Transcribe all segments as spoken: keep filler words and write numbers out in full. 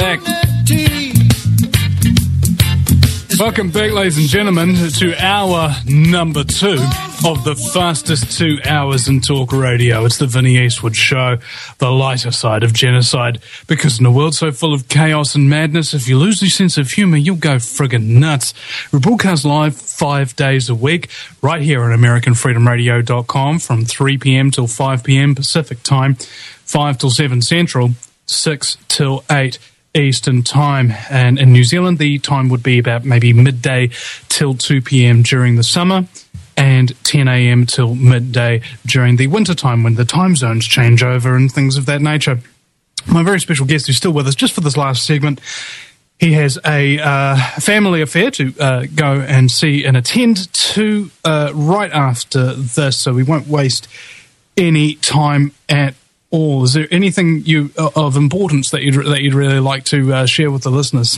back. Welcome back, ladies and gentlemen, to hour number two of the fastest two hours in talk radio. It's the Vinnie Eastwood Show, the lighter side of genocide. Because in a world so full of chaos and madness, if you lose your sense of humour, you'll go friggin' nuts. We broadcast live five days a week, right here on American Freedom Radio dot com from three p.m. till five p.m. Pacific time, five till seven Central, six till eight Eastern time. And in New Zealand, the time would be about maybe midday till two p.m. during the summer, and ten a.m. till midday during the winter time when the time zones change over and things of that nature. My very special guest who's still with us just for this last segment, he has a uh, family affair to uh, go and see and attend to uh, right after this, so we won't waste any time at all. Is there anything you uh, of importance that you'd, that you'd really like to uh, share with the listeners?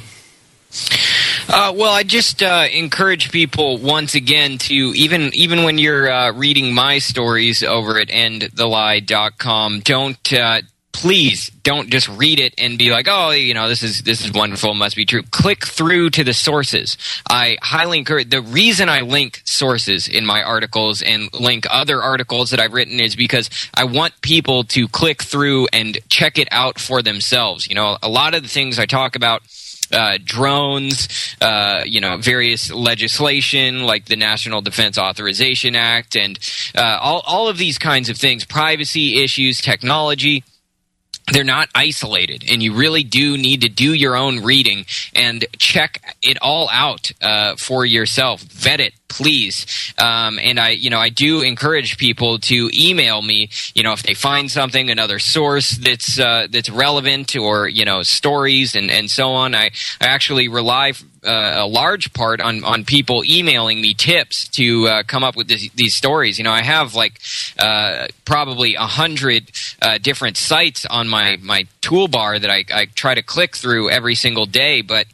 Uh, well, I just uh, encourage people once again to, even even when you're uh, reading my stories over at end the lie dot com, don't uh, please don't just read it and be like, oh, you know, this is this is wonderful, must be true. Click through to the sources. I highly encourage. The reason I link sources in my articles and link other articles that I've written is because I want people to click through and check it out for themselves. You know, a lot of the things I talk about, Uh, drones, uh, you know, various legislation like the National Defense Authorization Act, and uh, all, all of these kinds of things, privacy issues, technology, they're not isolated, and you really do need to do your own reading and check it all out uh, for yourself. Vet it, please. Um, and I, you know, I do encourage people to email me, you know, if they find something, another source that's uh, that's relevant, or, you know, stories and, and so on. I, I actually rely uh, a large part on, on people emailing me tips to uh, come up with this, these stories. You know, I have like uh, probably a hundred uh, different sites on my, my toolbar that I, I try to click through every single day, but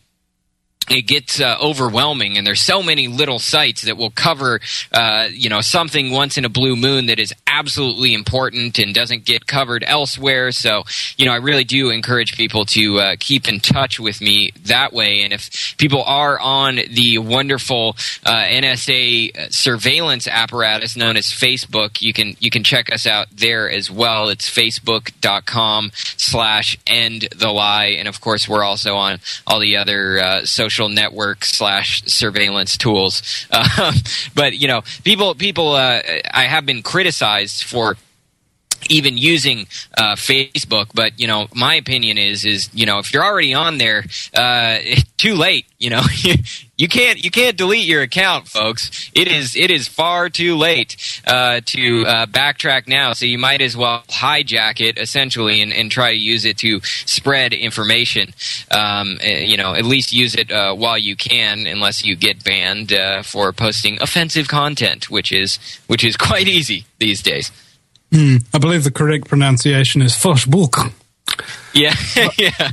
it gets uh, overwhelming, and there's so many little sites that will cover, uh, you know, something once in a blue moon that is absolutely important and doesn't get covered elsewhere. So, you know, I really do encourage people to uh, keep in touch with me that way. And if people are on the wonderful uh, N S A surveillance apparatus known as Facebook, you can you can check us out there as well. It's facebook dot com slash end the lie, and of course we're also on all the other uh, social network slash surveillance tools. Uh, but, you know, people, people, uh, I have been criticized for even using uh, Facebook, but, you know, my opinion is, is, you know, if you're already on there, uh, too late, you know, you can't, you can't delete your account, folks. It is, it is far too late uh, to uh, backtrack now. So you might as well hijack it essentially and, and try to use it to spread information. Um, you know, at least use it uh, while you can, unless you get banned uh, for posting offensive content, which is, which is quite easy these days. Mm, I believe the correct pronunciation is Facebook. Yeah, yeah.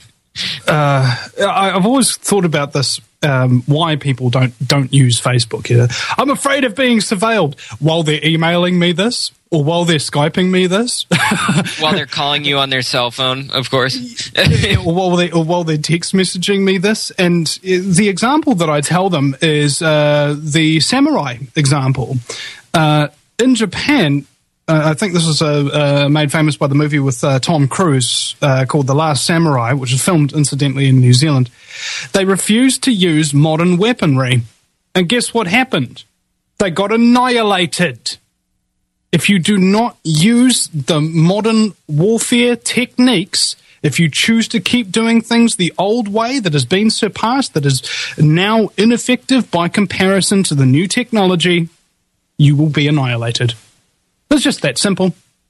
Uh, I, I've always thought about this, um, why people don't don't use Facebook. You know? I'm afraid of being surveilled while they're emailing me this, or while they're Skyping me this. While they're calling you on their cell phone, of course. or, while they, or while they're text messaging me this. And the example that I tell them is uh, the samurai example. Uh, in Japan, Uh, I think this was uh, uh, made famous by the movie with uh, Tom Cruise uh, called The Last Samurai, which was filmed, incidentally, in New Zealand. They refused to use modern weaponry. And guess what happened? They got annihilated. If you do not use the modern warfare techniques, if you choose to keep doing things the old way that has been surpassed, that is now ineffective by comparison to the new technology, you will be annihilated. It's just that simple.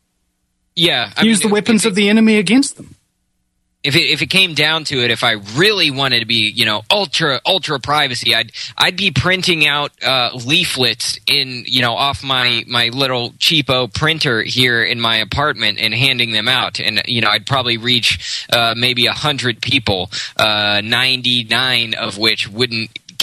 Yeah. I Use mean, the weapons it, of the enemy against them. If it, if it came down to it, if I really wanted to be, you know, ultra, ultra privacy, I'd, I'd be printing out, uh, leaflets in, you know, off my, my little cheapo printer here in my apartment and handing them out. And, you know, I'd probably reach, uh, maybe a hundred people, uh, ninety-nine of which wouldn't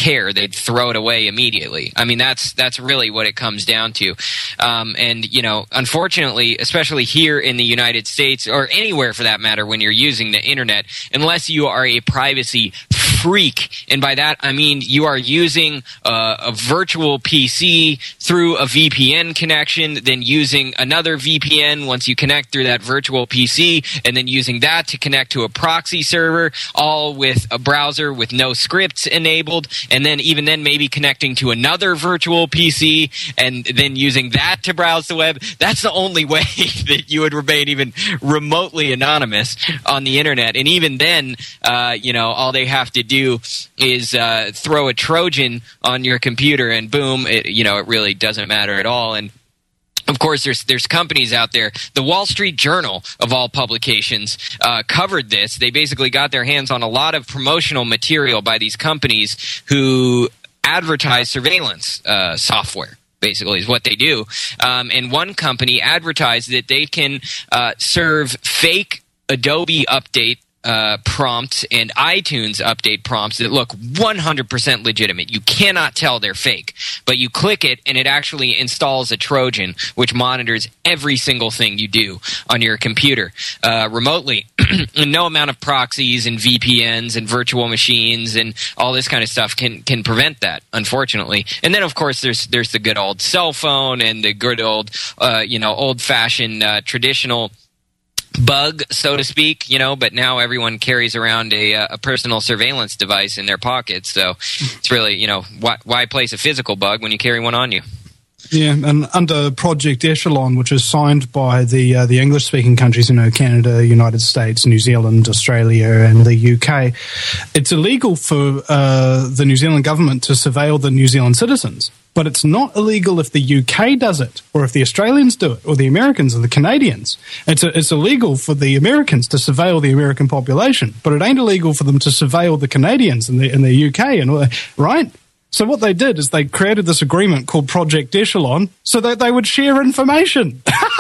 care. They'd throw it away immediately. I mean, that's that's really what it comes down to. Um, and, you know, unfortunately, especially here in the United States, or anywhere for that matter, when you're using the internet, unless you are a privacy freak, and by that I mean you are using uh, a virtual P C through a V P N connection, then using another V P N once you connect through that virtual P C, and then using that to connect to a proxy server, all with a browser with no scripts enabled, and then even then maybe connecting to another virtual P C, and then using that to browse the web. That's the only way that you would remain even remotely anonymous on the internet. And even then, uh, you know, all they have to do is uh, throw a Trojan on your computer, and boom, it, you know, it really doesn't matter at all. And of course, there's there's companies out there. The Wall Street Journal, of all publications, uh, covered this. They basically got their hands on a lot of promotional material by these companies who advertise surveillance uh, software. Basically, is what they do. Um, and one company advertised that they can uh, serve fake Adobe update Uh, prompts and iTunes update prompts that look one hundred percent legitimate. You cannot tell they're fake, but you click it and it actually installs a Trojan, which monitors every single thing you do on your computer uh, remotely. And no amount of proxies and V P Ns and virtual machines and all this kind of stuff can can prevent that, unfortunately. And then, of course, there's there's the good old cell phone and the good old, uh, you know, old-fashioned uh, traditional bug, so to speak, you know, but now everyone carries around a, a personal surveillance device in their pocket. So it's really, you know, why, why place a physical bug when you carry one on you? Yeah, and under Project Echelon, which is signed by the uh, the English-speaking countries, you know, Canada, United States, New Zealand, Australia, and the U K, it's illegal for uh, the New Zealand government to surveil the New Zealand citizens. But it's not illegal if the U K does it, or if the Australians do it, or the Americans or the Canadians. It's a, it's illegal for the Americans to surveil the American population, but it ain't illegal for them to surveil the Canadians and the, and the U K, and right? So what they did is they created this agreement called Project Echelon so that they would share information.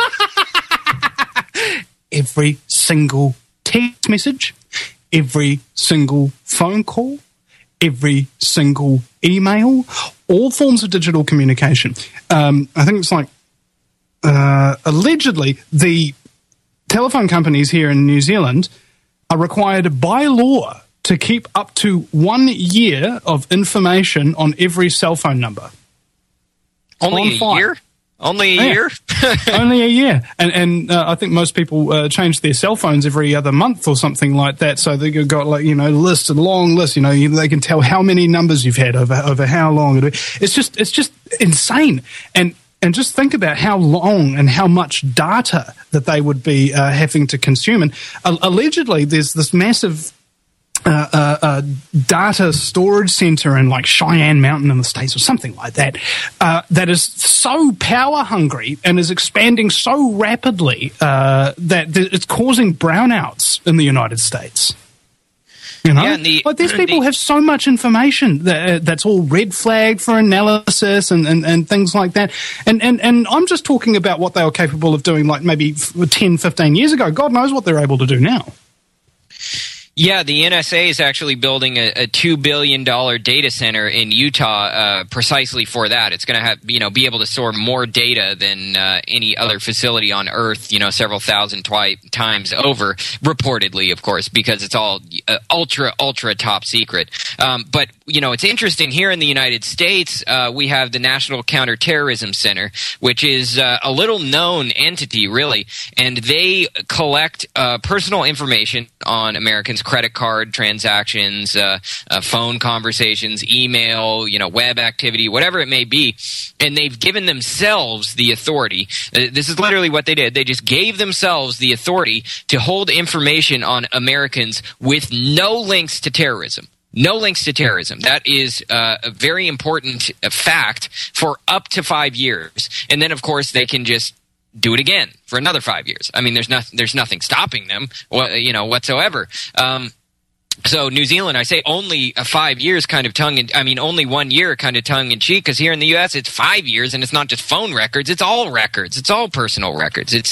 Every single text message, every single phone call, every single email, all forms of digital communication. Um, I think it's like, uh, allegedly, the telephone companies here in New Zealand are required by law to keep up to one year of information on every cell phone number. Only a file. year? Only a yeah. year? Only a year. And, and uh, I think most people uh, change their cell phones every other month or something like that. So they've got, like, you know, lists and long lists. You know, you, they can tell how many numbers you've had over over how long. It's just it's just insane. And and just think about how long and how much data that they would be uh, having to consume. And uh, allegedly, there's this massive Uh, uh, uh, data storage center in like Cheyenne Mountain in the States or something like that, uh, that is so power hungry and is expanding so rapidly uh, that th- it's causing brownouts in the United States. You know, yeah, the, like these people the, have so much information that, uh, that's all red flagged for analysis and, and, and things like that. And, and, and I'm just talking about what they were capable of doing like maybe ten, fifteen years ago. God knows what they're able to do now. Yeah, the N S A is actually building a, a two billion dollars data center in Utah uh, precisely for that. It's going to have, you know, be able to store more data than uh, any other facility on Earth, you know, several thousand twi- times over, reportedly, of course, because it's all uh, ultra, ultra top secret. Um, but, you know, it's interesting. Here in the United States, uh, we have the National Counterterrorism Center, which is uh, a little known entity, really, and they collect uh, personal information on Americans' credit card transactions, uh, uh, phone conversations, email, you know, web activity, whatever it may be, and they've given themselves the authority. Uh, this is literally what they did. They just gave themselves the authority to hold information on Americans with no links to terrorism. No links to terrorism. That is uh, a very important uh, fact for up to five years. And then, of course, they can just do it again for another five years. I mean, there's nothing, there's nothing stopping them, you know, whatsoever. Um, so New Zealand, I say only a five years kind of tongue in, I mean, only one year kind of tongue in cheek, because here in the U S it's five years, and it's not just phone records, it's all records, it's all personal records. It's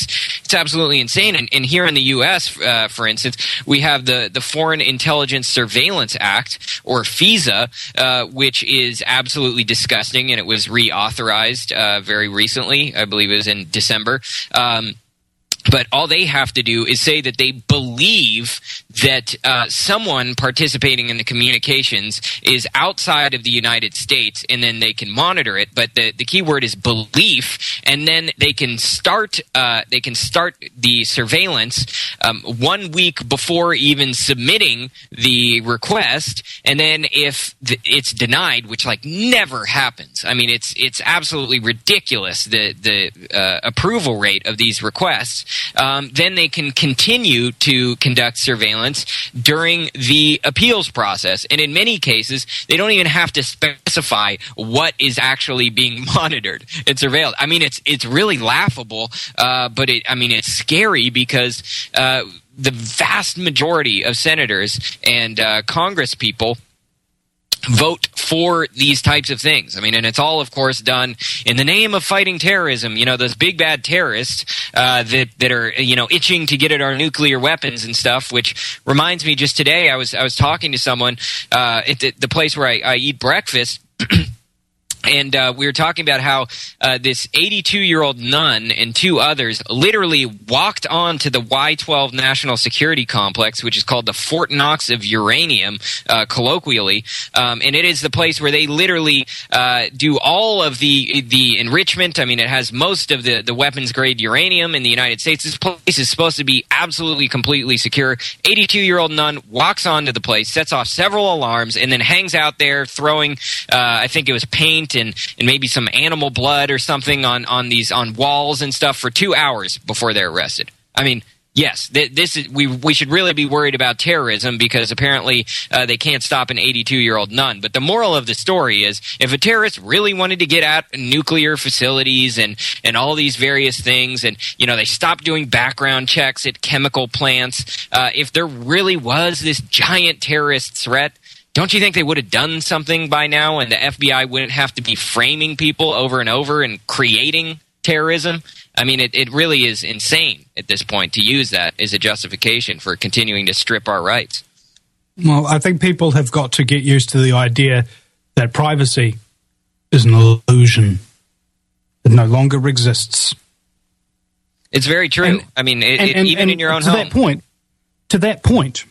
It's absolutely insane. And, and here in the U S, uh, for instance, we have the, the Foreign Intelligence Surveillance Act, or FISA, uh, which is absolutely disgusting, and it was reauthorized uh, very recently. I believe it was in December. Um, But all they have to do is say that they believe that uh, someone participating in the communications is outside of the United States, and then they can monitor it. But the, the key word is belief, and then they can start uh, they can start the surveillance um, one week before even submitting the request. And then if the, it's denied, which like never happens. I mean, it's it's absolutely ridiculous, the the uh, approval rate of these requests. Um, then they can continue to conduct surveillance during the appeals process. And in many cases, they don't even have to specify what is actually being monitored and surveilled. I mean, it's it's really laughable, uh, but it, I mean, it's scary because uh, the vast majority of senators and uh, Congress people vote for these types of things. I mean, and it's all, of course, done in the name of fighting terrorism. You know, those big bad terrorists uh, that that are, you know, itching to get at our nuclear weapons and stuff. Which reminds me, just today, I was I was talking to someone uh, at the, the place where I, I eat breakfast. And uh, we were talking about how uh, this eighty-two-year-old nun and two others literally walked onto the Y twelve National Security Complex, which is called the Fort Knox of uranium, uh, colloquially. Um, and it is the place where they literally uh, do all of the the enrichment. I mean, it has most of the, the weapons-grade uranium in the United States. This place is supposed to be absolutely, completely secure. eighty-two-year-old nun walks onto the place, sets off several alarms, and then hangs out there throwing, uh, I think it was paint, And, and maybe some animal blood or something on, on these on walls and stuff for two hours before they're arrested. I mean, yes, th- this is we we should really be worried about terrorism because apparently uh, they can't stop an eighty-two-year-old nun. But the moral of the story is, if a terrorist really wanted to get at nuclear facilities and and all these various things, and you know they stopped doing background checks at chemical plants, uh, if there really was this giant terrorist threat, don't you think they would have done something by now, and the F B I wouldn't have to be framing people over and over and creating terrorism? I mean, it, it really is insane at this point to use that as a justification for continuing to strip our rights. Well, I think people have got to get used to the idea that privacy is an illusion. It no longer exists. It's very true. And, I mean, it, and, and, it, even and in your own to home. That point, to that point,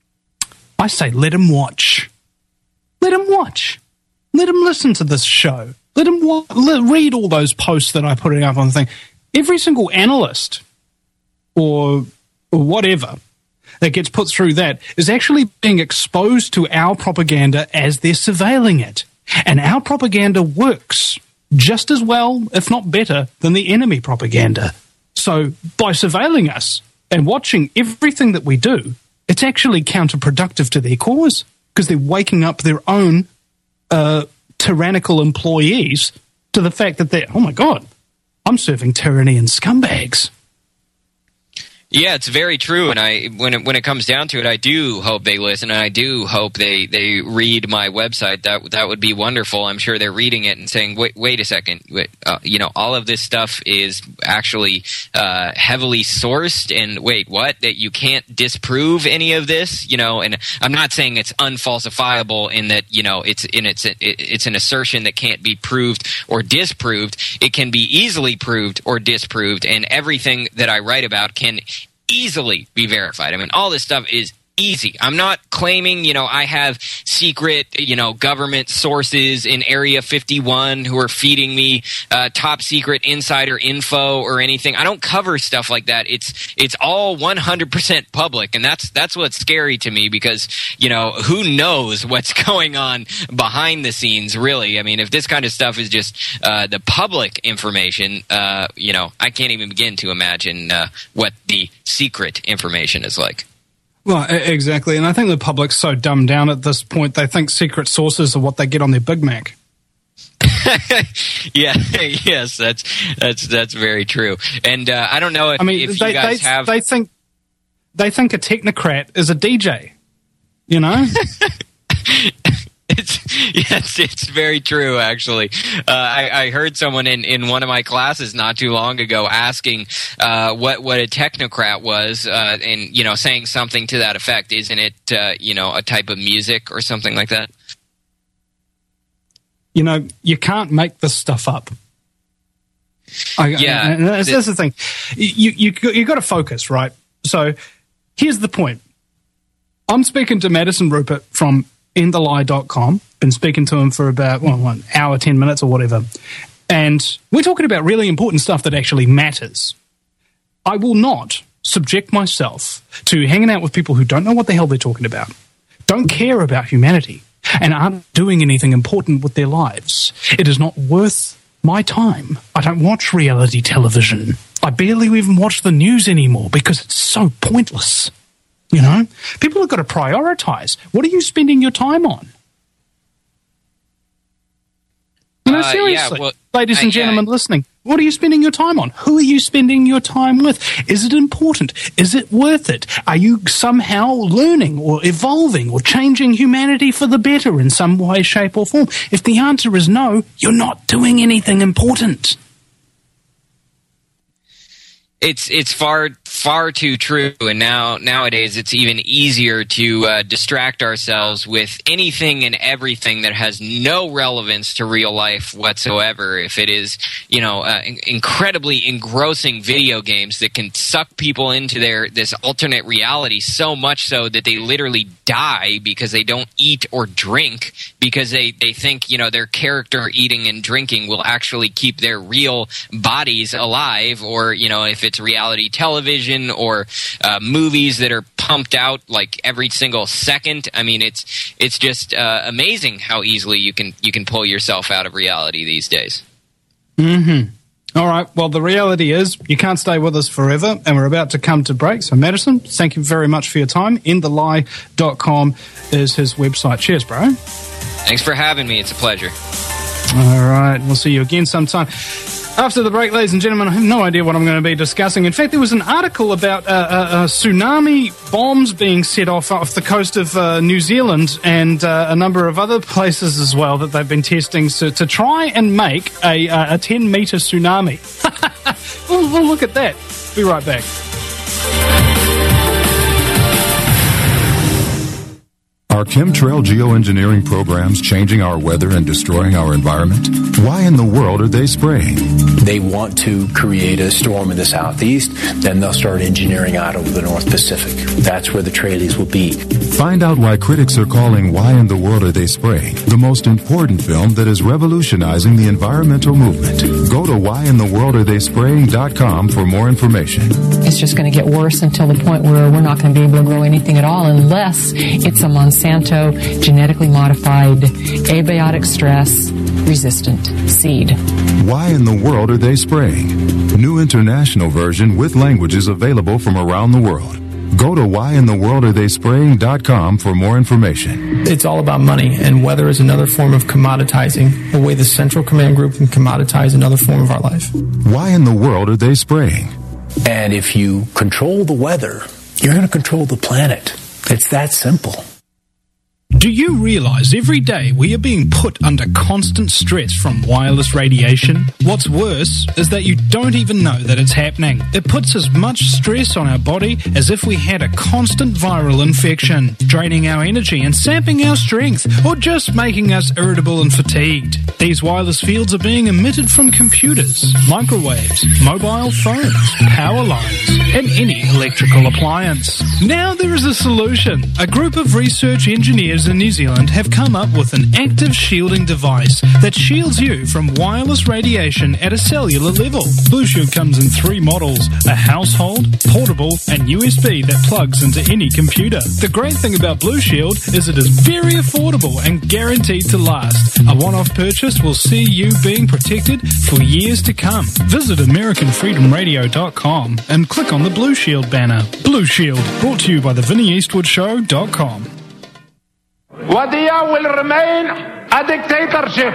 I say let him watch. Let him watch. Let him listen to this show. Let him wa- let, read all those posts that I put up on the thing. Every single analyst or, or whatever that gets put through that is actually being exposed to our propaganda as they're surveilling it. And our propaganda works just as well, if not better, than the enemy propaganda. So by surveilling us and watching everything that we do, it's actually counterproductive to their cause because they're waking up their own uh, tyrannical employees to the fact that they're, oh my God, I'm serving tyranny and scumbags. Yeah, it's very true, and I when it when it comes down to it, I do hope they listen, and I do hope they, they read my website. That that would be wonderful. I'm sure they're reading it and saying, "Wait, wait a second, wait, uh, you know, all of this stuff is actually uh, heavily sourced." And wait, what? That you can't disprove any of this, you know? And I'm not saying it's unfalsifiable in that you know it's in it's it, it's an assertion that can't be proved or disproved. It can be easily proved or disproved, and everything that I write about can easily be verified. I mean, all this stuff is easy. I'm not claiming, you know, I have secret, you know, government sources in Area fifty-one who are feeding me uh, top secret insider info or anything. I don't cover stuff like that. It's it's all one hundred percent public, and that's that's what's scary to me because, you know, who knows what's going on behind the scenes, really. I mean, if this kind of stuff is just uh, the public information, uh, you know, I can't even begin to imagine uh, what the secret information is like. Well, exactly. And I think the public's so dumbed down at this point, they think secret sources are what they get on their Big Mac. yeah, yes, that's that's that's very true. And uh, I don't know if, I mean, if they, you guys they, have... They think, they think a technocrat is a D J, you know? It's, Yes, it's very true, actually. Uh, I, I heard someone in, in one of my classes not too long ago asking uh, what, what a technocrat was, uh, and, you know, saying something to that effect. Isn't it, uh, you know, a type of music or something like that? You know, you can't make this stuff up. I, yeah. And that's, that's the thing. You, you, you got to focus, right? So here's the point. I'm speaking to Madison Rupert from end the lie dot com. Been speaking to him for about well, one hour, ten minutes or whatever. And we're talking about really important stuff that actually matters. I will not subject myself to hanging out with people who don't know what the hell they're talking about, don't care about humanity, and aren't doing anything important with their lives. It is not worth my time. I don't watch reality television. I barely even watch the news anymore because it's so pointless. You know, people have got to prioritize. What are you spending your time on? You know, uh, seriously, yeah, well, ladies and I, gentlemen I, listening, what are you spending your time on? Who are you spending your time with? Is it important? Is it worth it? Are you somehow learning or evolving or changing humanity for the better in some way, shape, or form? If the answer is no, you're not doing anything important. It's it's far far too true, and now nowadays it's even easier to uh, distract ourselves with anything and everything that has no relevance to real life whatsoever. If it is, you know, uh, in- incredibly engrossing video games that can suck people into their this alternate reality so much so that they literally die because they don't eat or drink because they, they think, you know, their character eating and drinking will actually keep their real bodies alive, or, you know, if it's reality television or uh, movies that are pumped out like every single second. I mean, it's it's just uh, amazing how easily you can you can pull yourself out of reality these days. Mm-hmm. All right. Well, the reality is you can't stay with us forever, and we're about to come to break. So, Madison, thank you very much for your time. end the lie dot com is his website. Cheers, bro. Thanks for having me. It's a pleasure. All right. We'll see you again sometime. After the break, ladies and gentlemen, I have no idea what I'm going to be discussing. In fact, there was an article about uh, uh, uh, tsunami bombs being set off off the coast of uh, New Zealand and uh, a number of other places as well that they've been testing to, to try and make a, uh, a ten-metre tsunami. we'll, we'll look at that. Be right back. Are chemtrail geoengineering programs changing our weather and destroying our environment? Why in the world are they spraying? They want to create a storm in the southeast, then they'll start engineering out over the North Pacific. That's where the trailies will be. Find out why critics are calling Why in the World Are They Spraying the most important film that is revolutionizing the environmental movement. Go to why in the world are they spraying dot com for more information. It's just going to get worse until the point where we're not going to be able to grow anything at all unless it's a Monsanto genetically modified, abiotic stress resistant seed. Why in the world are they spraying? New international version with languages available from around the world. Go to why in the world are they spraying dot com for more information. It's all about money, and weather is another form of commoditizing, the way the Central Command Group can commoditize another form of our life. Why in the world are they spraying? And if you control the weather, you're going to control the planet. It's that simple. Do you realize every day we are being put under constant stress from wireless radiation? What's worse is that you don't even know that it's happening. It puts as much stress on our body as if we had a constant viral infection, draining our energy and sapping our strength, or just making us irritable and fatigued. These wireless fields are being emitted from computers, microwaves, mobile phones, power lines, and any electrical appliance. Now there is a solution. A group of research engineers in New Zealand have come up with an active shielding device that shields you from wireless radiation at a cellular level. Blue Shield comes in three models: a household, portable, and U S B that plugs into any computer. The great thing about Blue Shield is it is very affordable and guaranteed to last. A one-off purchase will see you being protected for years to come. Visit American Freedom Radio dot com and click on the Blue Shield banner. Blue Shield, brought to you by the Vinnie Eastwood Show dot com. Wadiya will remain a dictatorship.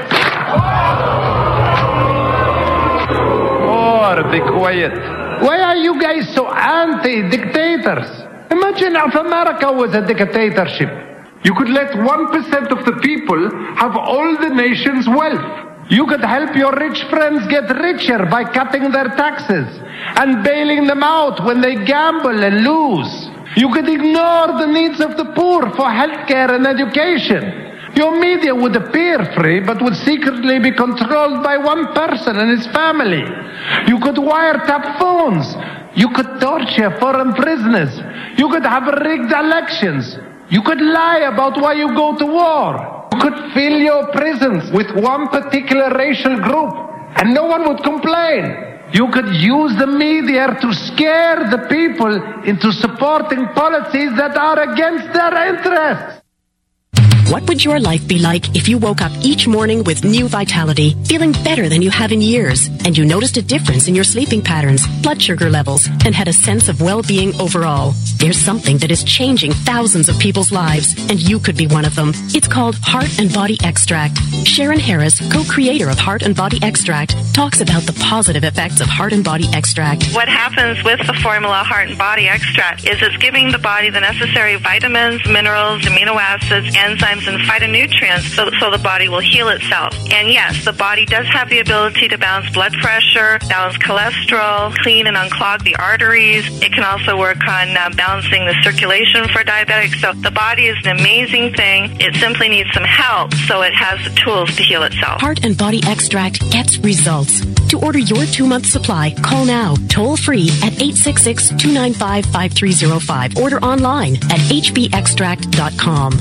Oh, be quiet. Why are you guys so anti-dictators? Imagine if America was a dictatorship. You could let one percent of the people have all the nation's wealth. You could help your rich friends get richer by cutting their taxes and bailing them out when they gamble and lose. You could ignore the needs of the poor for healthcare and education. Your media would appear free, but would secretly be controlled by one person and his family. You could wiretap phones. You could torture foreign prisoners. You could have rigged elections. You could lie about why you go to war. You could fill your prisons with one particular racial group, and no one would complain. You could use the media to scare the people into supporting policies that are against their interests. What would your life be like if you woke up each morning with new vitality, feeling better than you have in years, and you noticed a difference in your sleeping patterns, blood sugar levels, and had a sense of well-being overall? There's something that is changing thousands of people's lives, and you could be one of them. It's called Heart and Body Extract. Sharon Harris, co-creator of Heart and Body Extract, talks about the positive effects of Heart and Body Extract. What happens with the formula Heart and Body Extract is it's giving the body the necessary vitamins, minerals, amino acids, enzymes, and phytonutrients so, so the body will heal itself. And yes, the body does have the ability to balance blood pressure, balance cholesterol, clean and unclog the arteries. It can also work on uh, balancing the circulation for diabetics. So the body is an amazing thing. It simply needs some help so it has the tools to heal itself. Heart and Body Extract gets results. To order your two-month supply, call now, toll-free at eight six six, two nine five, five three zero five. Order online at h b extract dot com.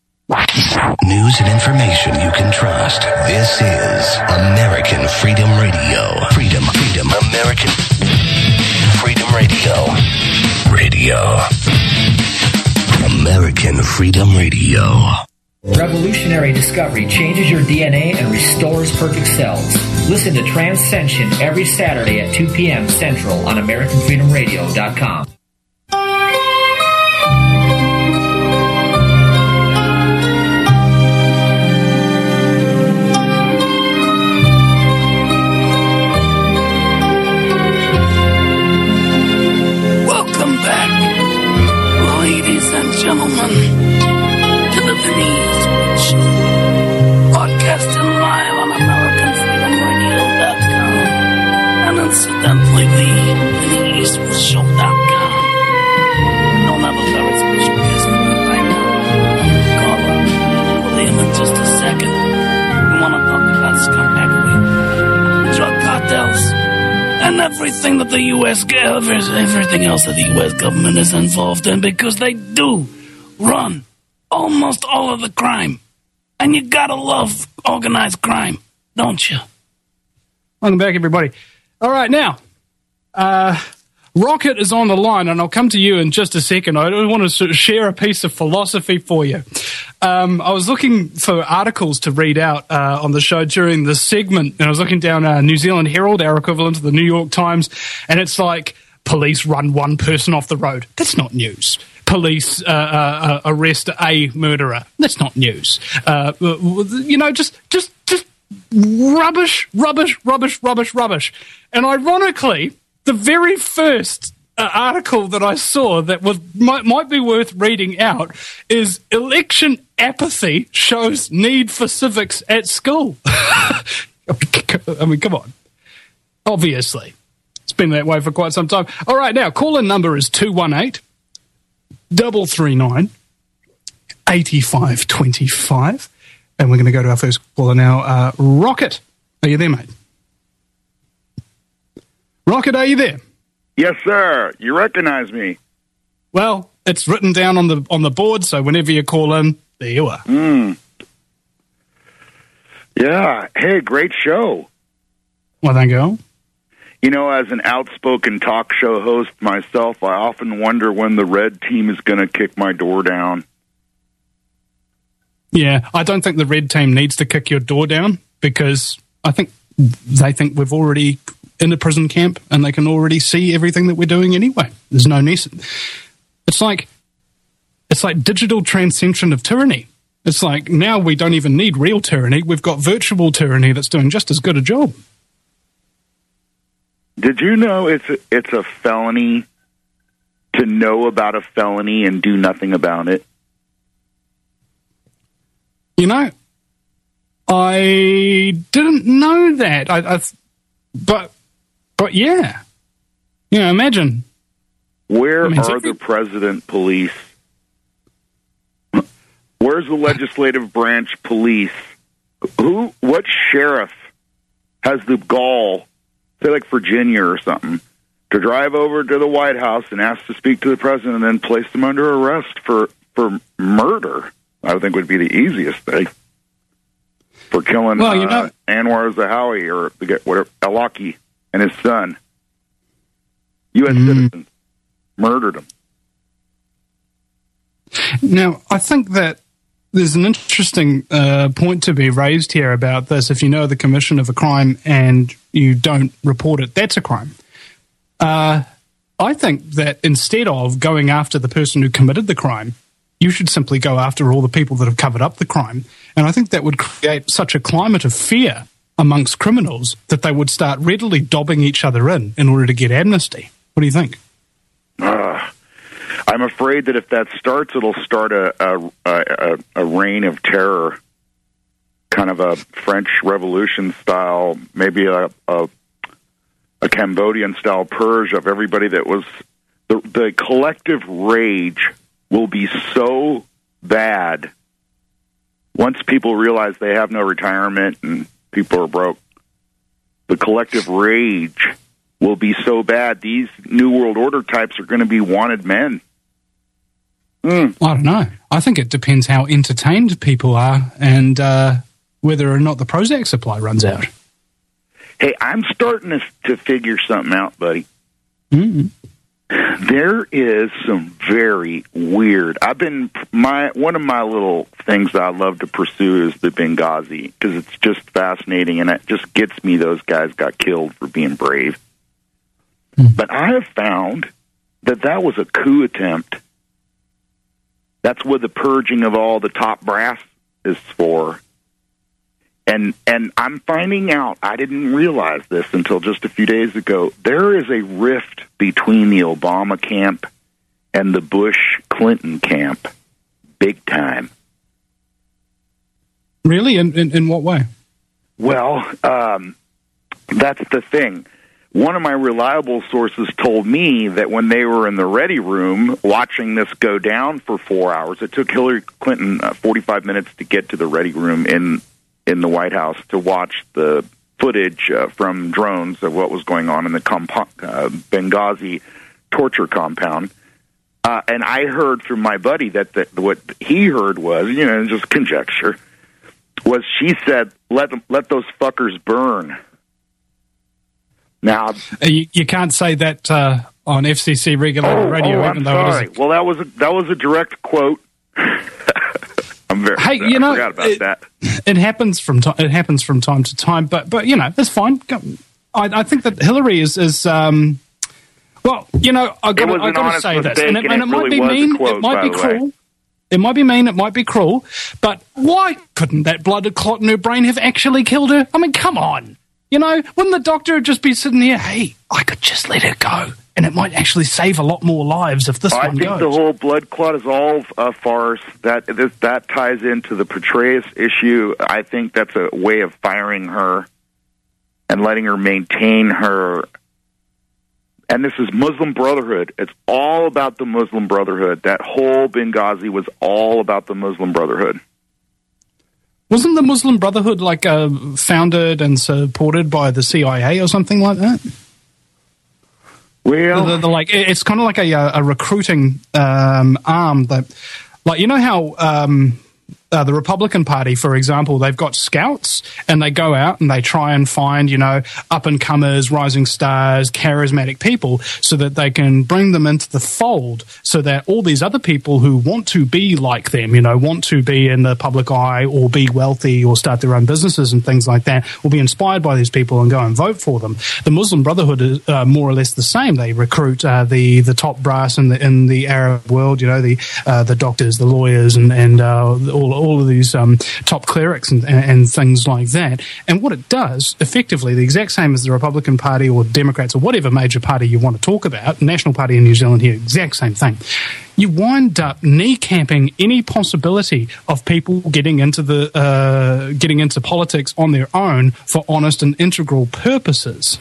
News and information you can trust. This is American Freedom Radio. Freedom, freedom, American Freedom Radio. Radio. American Freedom Radio. Revolutionary discovery changes your D N A and restores perfect cells. Listen to Transcension every Saturday at two p.m. Central on American Freedom Radio dot com. Welcome back, ladies and gentlemen, to the Vinny's Show, podcasting live on American Freedom Radio dot com and incidentally the Vinny Eastwood Show dot com. Don't have a very special guest for you right now. Caller, we'll in just a second. We want to talk about scumbaggery, drug cartels, and everything that the U S everything else that the U S government is involved in, because they do run almost all of the crime. And you gotta love organized crime, don't you? Welcome back, everybody. All right, now, uh, Rocket is on the line, and I'll come to you in just a second. I want to sort of share a piece of philosophy for you. Um, I was looking for articles to read out uh, on the show during this segment, and I was looking down uh, New Zealand Herald, our equivalent to the New York Times, and it's like, police run one person off the road. That's not news. Police uh, uh, arrest a murderer. That's not news. Uh, you know, just, just, just rubbish, rubbish, rubbish, rubbish, rubbish. And ironically, the very first uh, article that I saw that was might, might be worth reading out is election apathy shows need for civics at school. I mean, come on. Obviously. It's been that way for quite some time. All right, now, call-in number is two one eight, three three nine, eight five two five. And we're going to go to our first caller now. Uh, Rocket, are you there, mate? Rocket, are you there? Yes, sir. You recognize me. Well, it's written down on the on the board, so whenever you call in, there you are. Mm. Yeah. Hey, great show. Well, thank you. You know, as an outspoken talk show host myself, I often wonder when the red team is going to kick my door down. Yeah, I don't think the red team needs to kick your door down, because I think they think we've already in a prison camp and they can already see everything that we're doing anyway. There's no need. It's like it's like digital transcension of tyranny. It's like now we don't even need real tyranny. We've got virtual tyranny that's doing just as good a job. Did you know it's a, it's a felony to know about a felony and do nothing about it? You know, I didn't know that. I, I but, but yeah. You know, imagine. Where I mean, are the president police? Where's the legislative branch police? Who, what sheriff has the gall, say like Virginia or something, to drive over to the White House and ask to speak to the president and then place them under arrest for, for murder? I would think would be the easiest thing. For killing well, you know, uh, Anwar Zahawi or the, whatever, Alaki and his son. U S Mm-hmm. citizens murdered him. Now, I think that there's an interesting uh, point to be raised here about this. If you know the commission of a crime and you don't report it, that's a crime. Uh, I think that instead of going after the person who committed the crime, you should simply go after all the people that have covered up the crime. And I think that would create such a climate of fear amongst criminals that they would start readily dobbing each other in in order to get amnesty. What do you think? Uh, I'm afraid that if that starts, it'll start a, a, a, a reign of terror, kind of a French Revolution style, maybe a, a, a Cambodian style purge of everybody that was, the, the collective rage will be so bad once people realize they have no retirement and people are broke. The collective rage will be so bad, these New World Order types are going to be wanted men. Mm. I don't know. I think it depends how entertained people are and uh, whether or not the Prozac supply runs out. Hey, I'm starting to, to figure something out, buddy. Mm-hmm. There is some very weird. I've been my one of my little things that I love to pursue is the Benghazi because it's just fascinating and it just gets me. Those guys got killed for being brave. Mm-hmm. But I have found that that was a coup attempt. That's what the purging of all the top brass is for. And and I'm finding out, I didn't realize this until just a few days ago, there is a rift between the Obama camp and the Bush-Clinton camp, big time. Really? In, in, in what way? Well, um, that's the thing. One of my reliable sources told me that when they were in the ready room watching this go down for four hours, it took Hillary Clinton uh, forty-five minutes to get to the ready room in in the White House to watch the footage uh, from drones of what was going on in the comp- uh, Benghazi torture compound. Uh, and I heard from my buddy that the, what he heard was, you know, just conjecture, was she said, let them, let those fuckers burn. Now, you, you can't say that uh, on F C C regulated oh, radio. Oh, I'm sorry. Well, that was a, that was a direct quote. I'm very. Hey, I you know, forgot about it, that. It happens from to, it happens from time to time, but but you know that's fine. I, I think that Hillary is is um, well, you know, I got I got to say this, and it, and it, it might really be mean, quote, it might be cruel. Way. It might be mean, it might be cruel, but why couldn't that blood clot in her brain have actually killed her? I mean, come on. You know, wouldn't the doctor just be sitting here, hey, I could just let her go, and it might actually save a lot more lives if this I one goes. I think the whole blood clot is all a farce. That this, that ties into the Petraeus issue. I think that's a way of firing her and letting her maintain her. And this is Muslim Brotherhood. It's all about the Muslim Brotherhood. That whole Benghazi was all about the Muslim Brotherhood. Wasn't the Muslim Brotherhood like uh, founded and supported by the C I A or something like that? Well, the, the, the, like it's kind of like a, a recruiting um, arm that, like you know how um, uh, the Republican Party, for example, they've got scouts and they go out and they try and find, you know, up and comers, rising stars, charismatic people, so that they can bring them into the fold, so that all these other people who want to be like them, you know, want to be in the public eye or be wealthy or start their own businesses and things like that, will be inspired by these people and go and vote for them. The Muslim Brotherhood is uh, more or less the same. They recruit uh, the the top brass in the in the Arab world, you know, the uh, the doctors, the lawyers, and and uh, all all of these um, top clerics and, and, and things like that. And what it does, effectively, the exact same as the Republican Party or Democrats or whatever major party you want to talk about, National Party in New Zealand here, exact same thing. you wind up kneecapping any possibility of people getting into the uh, getting into politics on their own for honest and integral purposes.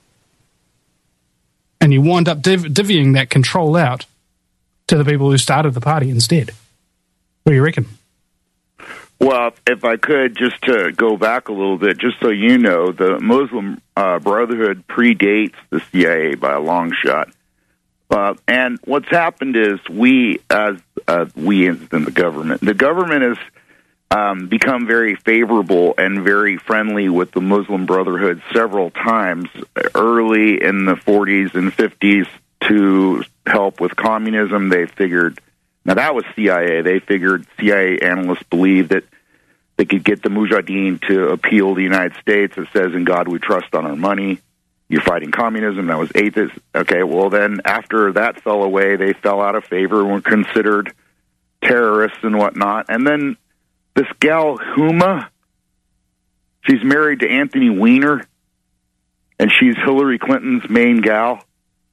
And you wind up div- divvying that control out to the people who started the party instead. What do you reckon? Well, if I could, just to go back a little bit, just so you know, the Muslim uh, Brotherhood predates the C I A by a long shot. Uh, and what's happened is we, as uh, we in the government, the government has um, become very favorable and very friendly with the Muslim Brotherhood several times, early in the forties and fifties, to help with communism. They figured, now that was C I A, they figured C I A analysts believed that they could get the Mujahideen to appeal the United States. It says, in God we trust on our money. You're fighting communism. That was atheist. Okay, well then after that fell away, they fell out of favor and were considered terrorists and whatnot. And then this gal, Huma, she's married to Anthony Weiner, and she's Hillary Clinton's main gal.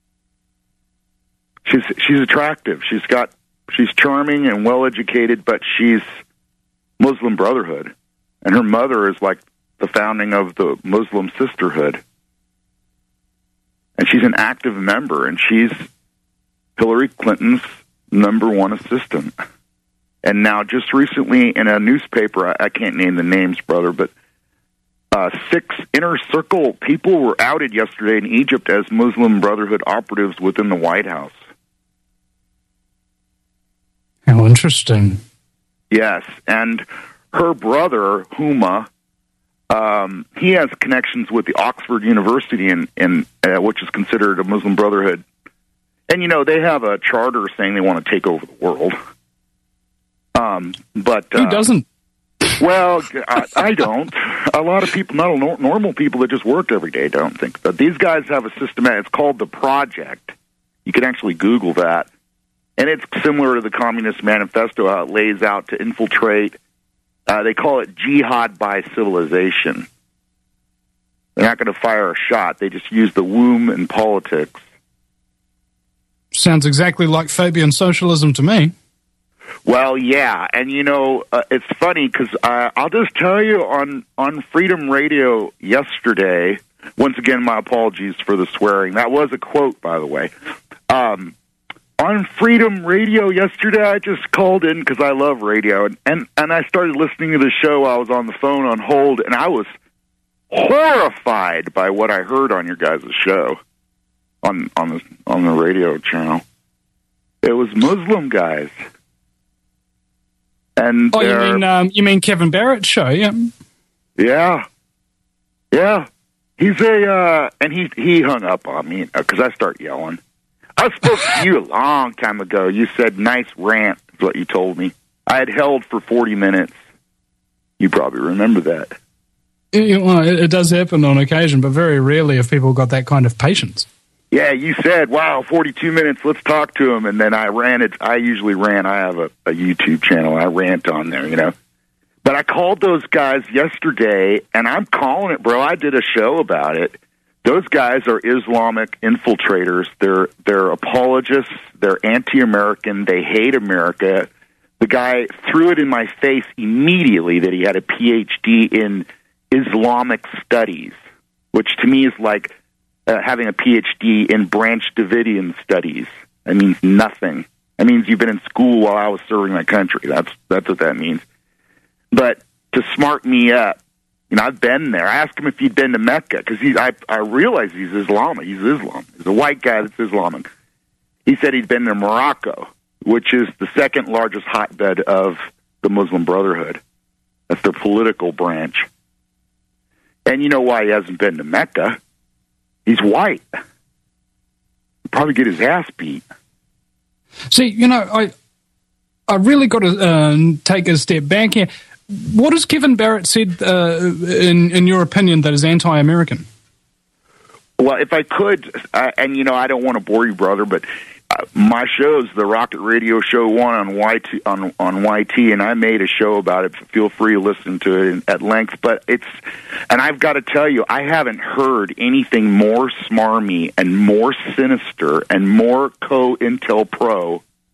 She's she's attractive. She's got she's charming and well educated, but she's Muslim Brotherhood, and her mother is like the founding of the Muslim Sisterhood, and she's an active member, and she's Hillary Clinton's number one assistant. And now, just recently, in a newspaper, I, I can't name the names, brother, but uh, six inner circle people were outed yesterday in Egypt as Muslim Brotherhood operatives within the White House. How interesting. Yes, and her brother, Huma, um, he has connections with the Oxford University, in, in uh, which is considered a Muslim Brotherhood. And, you know, they have a charter saying they want to take over the world. Um, but uh, Who doesn't? Well, I, I don't. A lot of people, not nor- normal people that just work every day, don't think that. These guys have a systematic, it's called the Project. You can actually Google that. And it's similar to the Communist Manifesto, how it lays out to infiltrate. Uh, they call it jihad by civilization. They're not going to fire a shot. They just use the womb in politics. Sounds exactly like Fabian socialism to me. Well, yeah. And, you know, uh, it's funny because uh, I'll just tell you on, on Freedom Radio yesterday, once again, my apologies for the swearing. That was a quote, by the way. Um On Freedom Radio yesterday, I just called in because I love radio, and, and, and I started listening to the show. I was on the phone on hold, and I was horrified by what I heard on your guys' show on on the on the radio channel. It was Muslim guys, and oh, you mean um, you mean Kevin Barrett's show? Yeah, yeah, yeah. He's a uh, and he he hung up on me because I start yelling. I spoke to you a long time ago. You said, nice rant, is what you told me. I had held for forty minutes. You probably remember that. It, well, it, it does happen on occasion, but very rarely have people got that kind of patience. Yeah, you said, wow, forty-two minutes, let's talk to him. And then I ran it. I usually ran. I have a, a YouTube channel. I rant on there, you know. But I called those guys yesterday, and I'm calling it, bro. I did a show about it. Those guys are Islamic infiltrators. They're they're apologists. They're anti-American. They hate America. The guy threw it in my face immediately that he had a P H D in Islamic studies, which to me is like uh, having a P H D in Branch Davidian studies. That means nothing. That means you've been in school while I was serving my country. That's that's what that means. But to smart me up, you know, I've been there. I asked him if he'd been to Mecca because he, I, I realize he's Islamic. He's Islam. He's a white guy that's Islamic. He said he'd been to Morocco, which is the second largest hotbed of the Muslim Brotherhood. That's their political branch. And you know why he hasn't been to Mecca? He's white. He'd probably get his ass beat. See, you know, I I really got to um, take a step back here. What has Kevin Barrett said, uh, in, in your opinion, that is anti-American? Well, if I could, uh, and, you know, I don't want to bore you, brother, but uh, my show's the Rocket Radio Show one on Y T, on, on Y T, and I made a show about it. Feel free to listen to it at length. But it's, and I've got to tell you, I haven't heard anything more smarmy and more sinister and more co-Intel Pro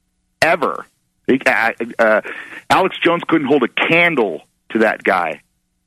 ever. Uh, uh, Alex Jones couldn't hold a candle to that guy.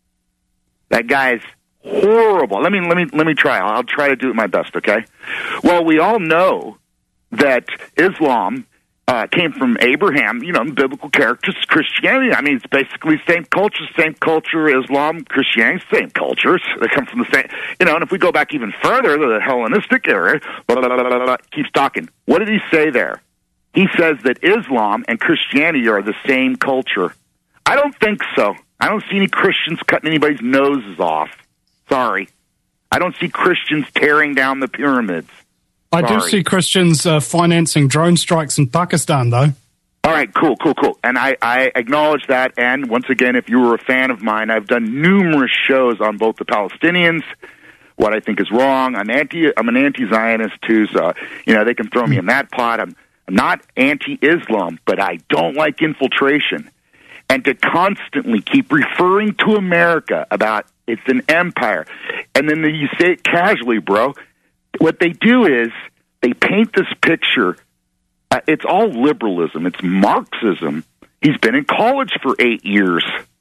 That guy's horrible. Let me let me let me try. I'll try to do it my best. Okay. Well, we all know that Islam uh, came from Abraham. You know, biblical characters. Christianity. I mean, it's basically same culture. Same culture. Islam, Christianity, same cultures. They come from the same. You know, and if we go back even further, the Hellenistic era. Blah, blah, blah, blah, blah, keeps talking. What did he say there? He says that Islam and Christianity are the same culture. I don't think so. I don't see any Christians cutting anybody's noses off. Sorry. I don't see Christians tearing down the pyramids. I Sorry. do see Christians uh, financing drone strikes in Pakistan, though. All right, cool, cool, cool. And I, I acknowledge that. And once again, if you were a fan of mine, I've done numerous shows on both the Palestinians, what I think is wrong. I'm anti. I'm an anti-Zionist too, so you know they can throw me in that pot. I'm I'm not anti-Islam, but I don't like infiltration. And to constantly keep referring to America about it's an empire, and then you say it casually, bro. What they do is they paint this picture. Uh, it's all liberalism. It's Marxism. He's been in college for eight years.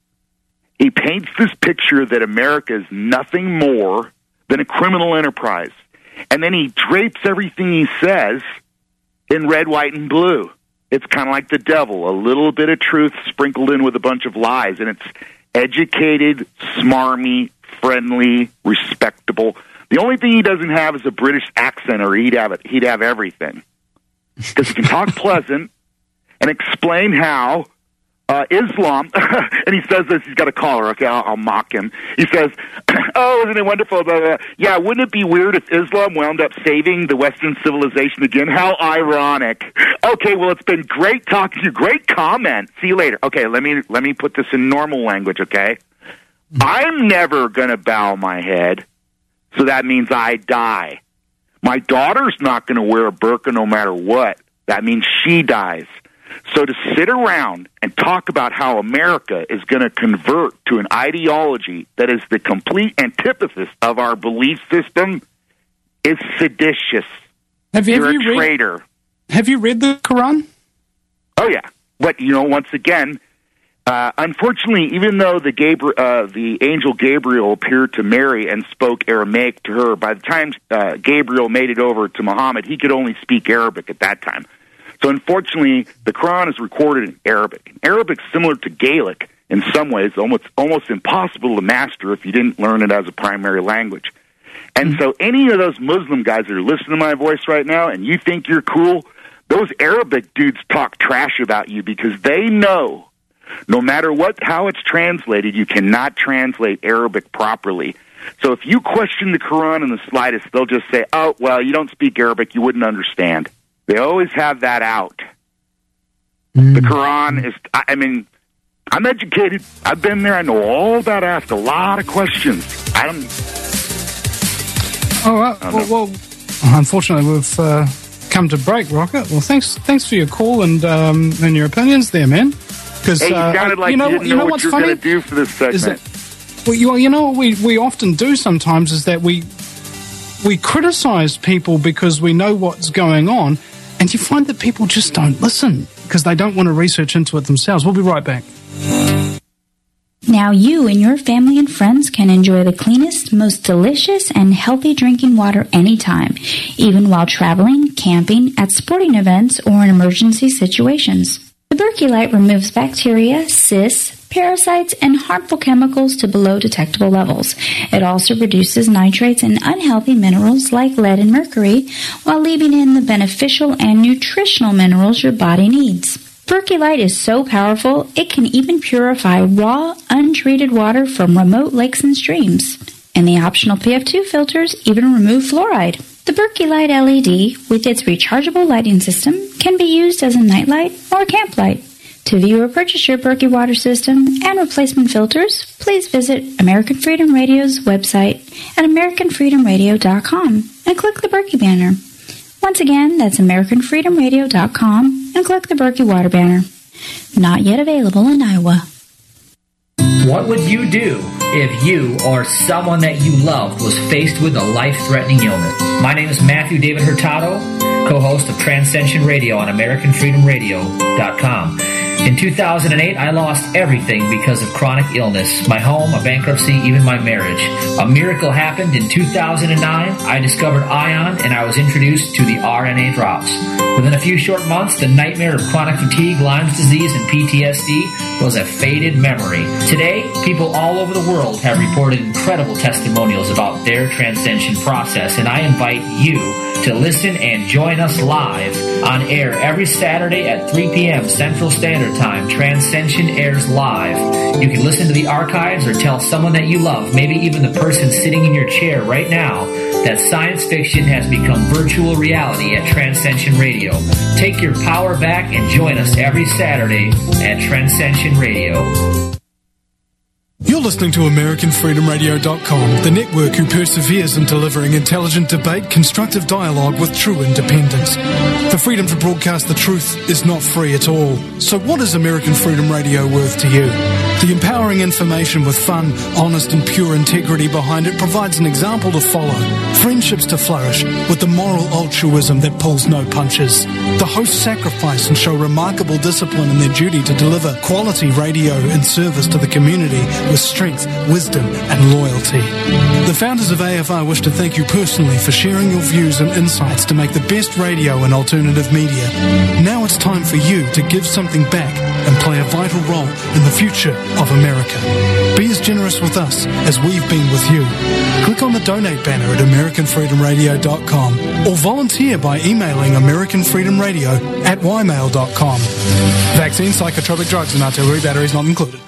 He paints this picture that America is nothing more than a criminal enterprise. And then he drapes everything he says in red, white, and blue. It's kind of like the devil, a little bit of truth sprinkled in with a bunch of lies. And it's educated, smarmy, friendly, respectable. The only thing he doesn't have is a British accent, or he'd have it. He'd have everything. Because he can talk pleasant and explain how uh, Islam, and he says this, he's got a collar, okay, I'll, I'll mock him. He says, oh, isn't it wonderful? Blah, blah, blah. Yeah, wouldn't it be weird if Islam wound up saving the Western civilization again? How ironic. Okay, well, it's been great talking to you. Great comment. See you later. Okay, let me let me put this in normal language, okay? I'm never going to bow my head, so that means I die. My daughter's not going to wear a burqa no matter what. That means she dies. So to sit around and talk about how America is going to convert to an ideology that is the complete antithesis of our belief system is seditious. Have you, You're have you a read, traitor. Have you read the Quran? Oh, yeah. But, you know, once again, uh, unfortunately, even though the Gabriel, uh, the angel Gabriel appeared to Mary and spoke Aramaic to her, by the time uh, Gabriel made it over to Muhammad, he could only speak Arabic at that time. So unfortunately, the Quran is recorded in Arabic. Arabic's similar to Gaelic in some ways, almost almost impossible to master if you didn't learn it as a primary language. And mm-hmm. so any of those Muslim guys that are listening to my voice right now and you think you're cool, those Arabic dudes talk trash about you because they know no matter what how it's translated, you cannot translate Arabic properly. So if you question the Quran in the slightest, they'll just say, oh, well, you don't speak Arabic, you wouldn't understand. They always have that out. Mm. The Quran is, I mean, I'm educated. I've been there. I know all about it. I asked a lot of questions. I don't. All right. Well, well, unfortunately, we've uh, come to break, Rocket. Well, thanks thanks for your call and um, and your opinions there, man. Because hey, you uh, sounded like you know, you didn't you know, know what what's you were funny going to do for this segment. is that, well, you, you know what we, we often do sometimes is that we we criticize people because we know what's going on. And you find that people just don't listen because they don't want to research into it themselves. We'll be right back. Now you and your family and friends can enjoy the cleanest, most delicious, and healthy drinking water anytime, even while traveling, camping, at sporting events, or in emergency situations. The Berkey Light removes bacteria, cysts, parasites, and harmful chemicals to below detectable levels. It also reduces nitrates and unhealthy minerals like lead and mercury, while leaving in the beneficial and nutritional minerals your body needs. Berkey Light is so powerful, it can even purify raw, untreated water from remote lakes and streams. And the optional P F two filters even remove fluoride. The Berkey Light L E D, with its rechargeable lighting system, can be used as a nightlight or a camp light. To view or purchase your Berkey water system and replacement filters, please visit American Freedom Radio's website at american freedom radio dot com and click the Berkey banner. Once again, that's american freedom radio dot com and click the Berkey water banner. Not yet available in Iowa. What would you do if you or someone that you loved was faced with a life-threatening illness. My name is Matthew David Hurtado, co-host of Transcension Radio on American Freedom Radio dot com. In two thousand eight, I lost everything because of chronic illness. My home, a bankruptcy, even my marriage. A miracle happened in two thousand nine. I discovered ION and I was introduced to the R N A drops. Within a few short months, the nightmare of chronic fatigue, Lyme's disease, and P T S D was a faded memory. Today, people all over the world have reported incredible testimonials about their transcension process, and I invite you to listen and join us live on air every Saturday at three p.m. Central Standard Time. Transcension airs live. You can listen to the archives or tell someone that you love, maybe even the person sitting in your chair right now, that science fiction has become virtual reality at Transcension Radio. Take your power back and join us every Saturday at Transcension Radio. You're listening to American Freedom Radio dot com, the network who perseveres in delivering intelligent debate, constructive dialogue with true independence. The freedom to broadcast the truth is not free at all. So what is American Freedom Radio worth to you? The empowering information with fun, honest and pure integrity behind it provides an example to follow, friendships to flourish, with the moral altruism that pulls no punches. The hosts sacrifice and show remarkable discipline in their duty to deliver quality radio and service to the community with strength, wisdom and loyalty. The founders of A F R wish to thank you personally for sharing your views and insights to make the best radio and alternative media. Now it's time for you to give something back and play a vital role in the future of America. Be as generous with us as we've been with you. Click on the donate banner at American Freedom Radio dot com or volunteer by emailing American Freedom Radio at Y mail dot com. Vaccine, psychotropic drugs and artillery batteries not included.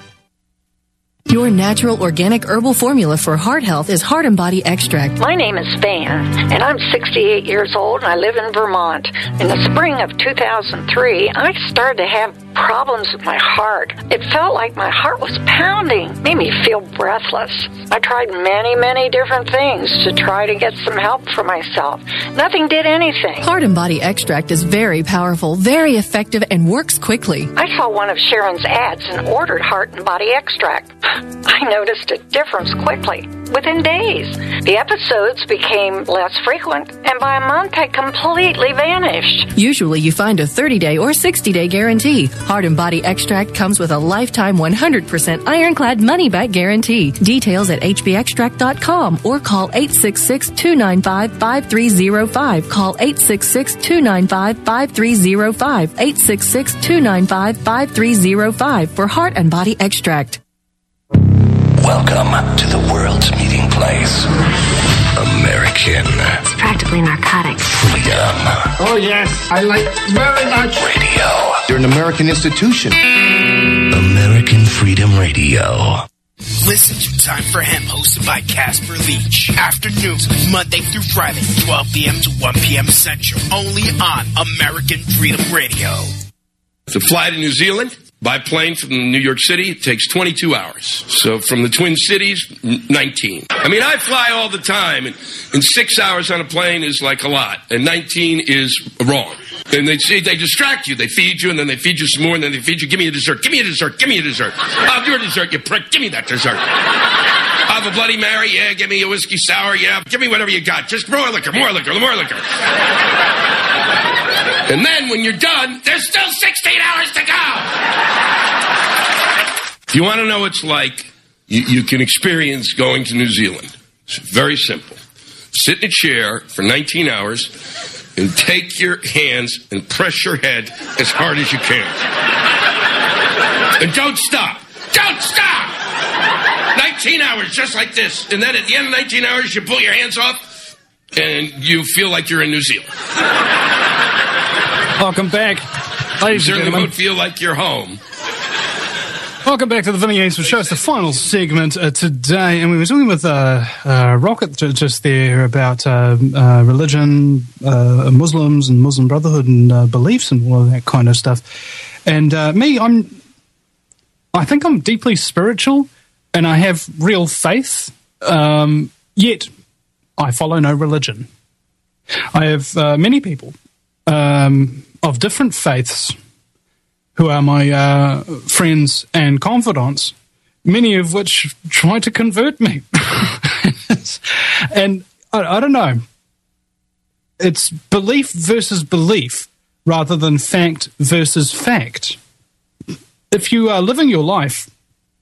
Your natural organic herbal formula for heart health is Heart and Body Extract. My name is Van, and I'm sixty-eight years old, and I live in Vermont. In the spring of two thousand three, I started to have problems with my heart. It felt like my heart was pounding, made me feel breathless. I tried many, many different things to try to get some help for myself. Nothing did anything. Heart and Body Extract is very powerful, very effective, and works quickly. I saw one of Sharon's ads and ordered Heart and Body Extract. I noticed a difference quickly, within days. The episodes became less frequent, and by a month I completely vanished. Usually you find a thirty-day or sixty-day guarantee. Heart and Body Extract comes with a lifetime one hundred percent ironclad money-back guarantee. Details at H B extract dot com or call eight six six, two nine five, five three zero five. Call eight six six, two nine five, five three zero five. eight six six, two nine five, five three zero five for Heart and Body Extract. Welcome to the world's meeting place. American. It's practically narcotic. Freedom. Oh, yes. I like very much. Radio. You're an American institution. American Freedom Radio. Listen to Time for Hemp, hosted by Casper Leach. Afternoons, Monday through Friday, twelve p.m. to one p.m. Central. Only on American Freedom Radio. To fly to New Zealand by plane from New York City, it takes twenty-two hours. So from the Twin Cities, nineteen. I mean, I fly all the time, and, and six hours on a plane is like a lot, and nineteen is wrong. And they say they distract you. They feed you, and then they feed you some more, and then they feed you. Give me a dessert. Give me a dessert. Give me a dessert. I'll give you a dessert, you prick. Give me that dessert. I'll have a Bloody Mary. Yeah, give me a whiskey sour. Yeah, give me whatever you got. Just more liquor, more liquor, more liquor. And then when you're done, there's still sixteen hours to go. If you want to know what it's like, you, you can experience going to New Zealand. It's very simple. Sit in a chair for nineteen hours and take your hands and press your head as hard as you can. And don't stop. Don't stop! nineteen hours, just like this. And then at the end of nineteen hours, you pull your hands off and you feel like you're in New Zealand. Welcome back, ladies you and certainly gentlemen. won't feel like you're home. Welcome back to the Vinny Ainsworth Show. It's the final segment uh, today, and we were talking with uh, uh, Rocket j- just there about uh, uh, religion, uh, Muslims, and Muslim Brotherhood, and uh, beliefs, and all of that kind of stuff. And uh, me, I'm, I think I'm deeply spiritual, and I have real faith. Um, yet, I follow no religion. I have uh, many people um, of different faiths who are my uh, friends and confidants, many of which try to convert me. And I, I don't know. It's belief versus belief rather than fact versus fact. If you are living your life,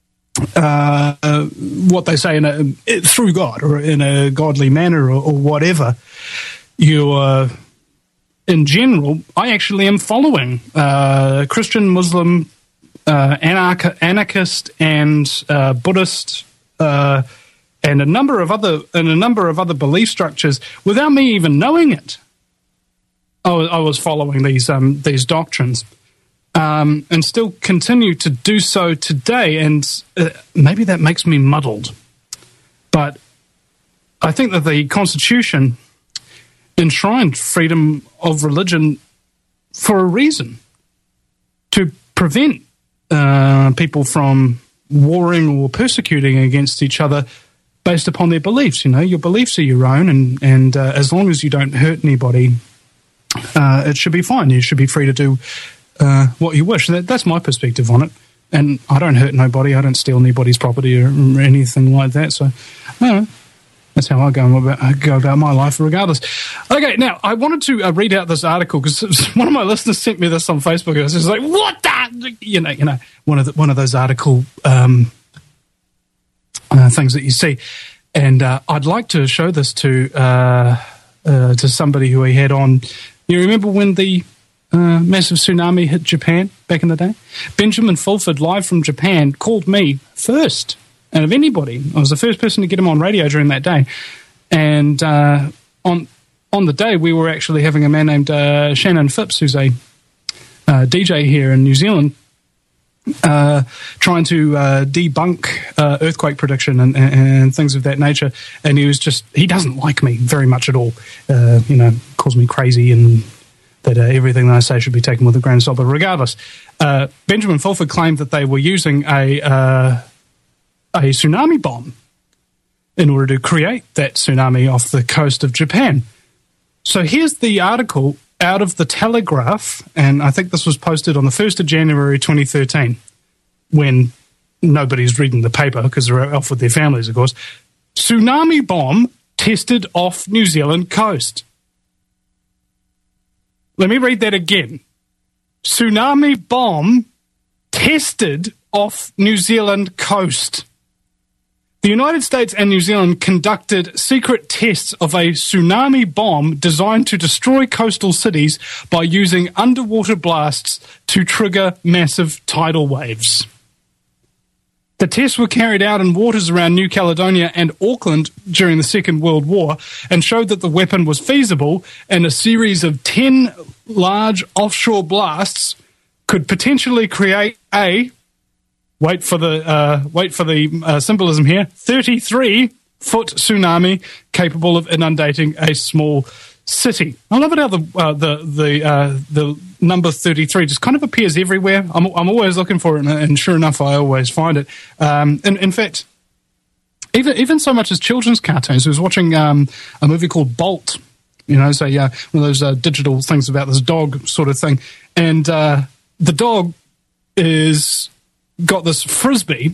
uh, uh, what they say in a, through God or in a godly manner or, or whatever, you are, in general, I actually am following uh, Christian, Muslim, uh, anarch- anarchist, and uh, Buddhist, uh, and a number of other and a number of other belief structures without me even knowing it. I was, I was following these um, these doctrines, um, and still continue to do so today. And uh, maybe that makes me muddled, but I think that the Constitution enshrined freedom of religion for a reason, to prevent uh, people from warring or persecuting against each other based upon their beliefs. You know, your beliefs are your own, and, and uh, as long as you don't hurt anybody, uh, it should be fine. You should be free to do uh, what you wish. That, that's my perspective on it. And I don't hurt nobody. I don't steal anybody's property or, or anything like that. So, I don't know. That's how I go about, I go about my life regardless. Okay, now, I wanted to uh, read out this article because one of my listeners sent me this on Facebook. And I was just like, what the? You know, you know, one of the, one of those article um, uh, things that you see. And uh, I'd like to show this to uh, uh, to somebody who we had on. You remember when the uh, massive tsunami hit Japan back in the day? Benjamin Fulford, live from Japan, called me first. And of anybody, I was the first person to get him on radio during that day. And uh, on on the day, we were actually having a man named uh, Shannon Phipps, who's a uh, D J here in New Zealand, uh, trying to uh, debunk uh, earthquake prediction and, and, and things of that nature. And he was just, he doesn't like me very much at all. Uh, you know, calls me crazy and that uh, everything that I say should be taken with a grain of salt. But regardless, uh, Benjamin Fulford claimed that they were using a... Uh, a tsunami bomb in order to create that tsunami off the coast of Japan. So here's the article out of the Telegraph, and I think this was posted on the first of January twenty thirteen, when nobody's reading the paper because they're off with their families, of course. Tsunami bomb tested off New Zealand coast. Let me read that again. Tsunami bomb tested off New Zealand coast. The United States and New Zealand conducted secret tests of a tsunami bomb designed to destroy coastal cities by using underwater blasts to trigger massive tidal waves. The tests were carried out in waters around New Caledonia and Auckland during the Second World War and showed that the weapon was feasible, and a series of ten large offshore blasts could potentially create a... Wait for the uh, wait for the uh, symbolism here. thirty-three foot tsunami capable of inundating a small city. I love it how the uh, the the uh, the number thirty-three just kind of appears everywhere. I'm I'm always looking for it, and, and sure enough, I always find it. Um, in, in fact, even even so much as children's cartoons. I was watching um, a movie called Bolt. You know, so yeah, one of those uh, digital things about this dog sort of thing, and uh, the dog is. Got this frisbee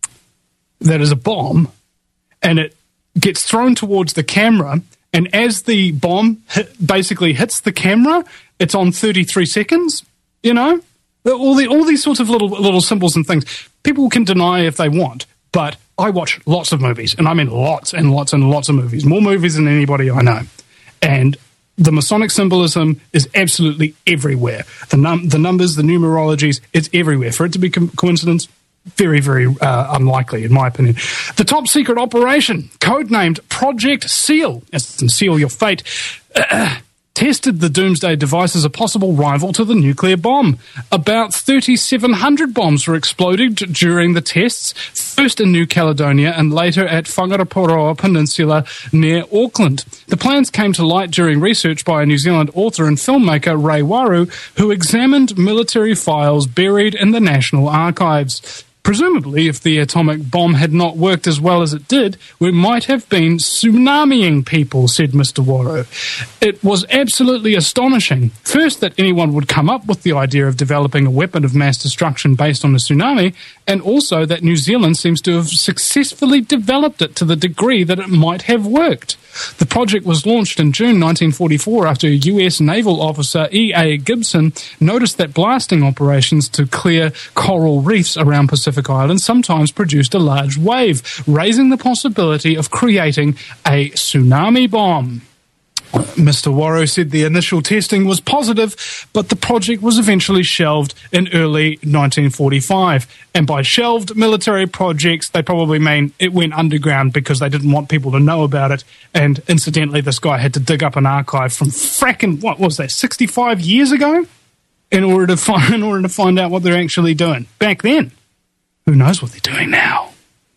that is a bomb, and it gets thrown towards the camera, and as the bomb hit, basically hits the camera, it's on thirty-three seconds, you know? All the all these sorts of little little symbols and things. People can deny if they want, but I watch lots of movies, and I mean lots and lots and lots of movies, more movies than anybody I know. And the Masonic symbolism is absolutely everywhere. The num- the numbers, the numerologies, it's everywhere. For it to be co- coincidence, very, very uh, unlikely, in my opinion. The top secret operation, codenamed Project Seal, as in seal your fate, uh, tested the doomsday device as a possible rival to the nuclear bomb. About thirty-seven hundred bombs were exploded during the tests, first in New Caledonia and later at Whangaraporoa Peninsula near Auckland. The plans came to light during research by a New Zealand author and filmmaker, Ray Waru, who examined military files buried in the National Archives. Presumably, if the atomic bomb had not worked as well as it did, we might have been tsunamiing people, said Mister Waru. It was absolutely astonishing. First, that anyone would come up with the idea of developing a weapon of mass destruction based on a tsunami, and also that New Zealand seems to have successfully developed it to the degree that it might have worked. The project was launched in June nineteen forty-four after U S naval officer E A Gibson noticed that blasting operations to clear coral reefs around Pacific Islands sometimes produced a large wave, raising the possibility of creating a tsunami bomb. Mister Warrow said the initial testing was positive, but the project was eventually shelved in early nineteen forty-five. And by shelved military projects, they probably mean it went underground because they didn't want people to know about it. And incidentally, this guy had to dig up an archive from fracking, what was that, sixty-five years ago? In order to find, in order to find out what they're actually doing. Back then. Who knows what they're doing now?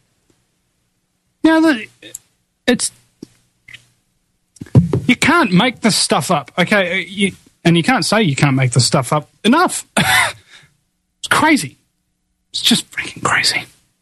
Now, it's... You can't make this stuff up, okay? You, and you can't say you can't make this stuff up enough. It's crazy. It's just freaking crazy.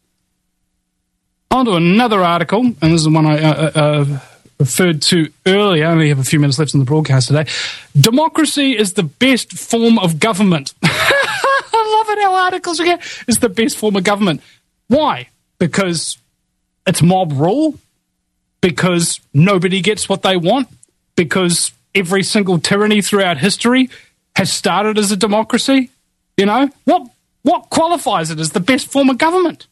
On to another article, and this is the one I uh, uh, referred to earlier. I only have a few minutes left in the broadcast today. Democracy is the best form of government. I love it how articles again. It's the best form of government. Why? Because it's mob rule? Because nobody gets what they want? Because every single tyranny throughout history has started as a democracy? You know? What what qualifies it as the best form of government?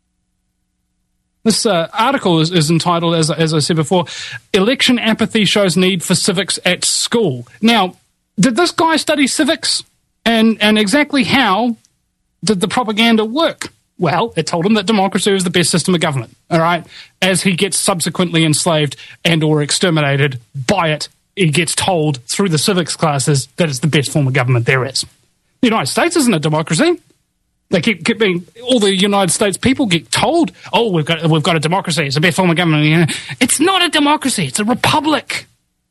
This uh, article is, is entitled, as, as I said before, Election Apathy Shows Need for Civics at School. Now, did this guy study civics? And, and exactly how did the propaganda work? Well, it told him that democracy was the best system of government, all right? As he gets subsequently enslaved and or exterminated by it, he gets told through the civics classes that it's the best form of government there is. The United States isn't a democracy. They keep, keep being, all the United States people get told, oh, we've got we've got a democracy, it's the best form of government. It's not a democracy, it's a republic.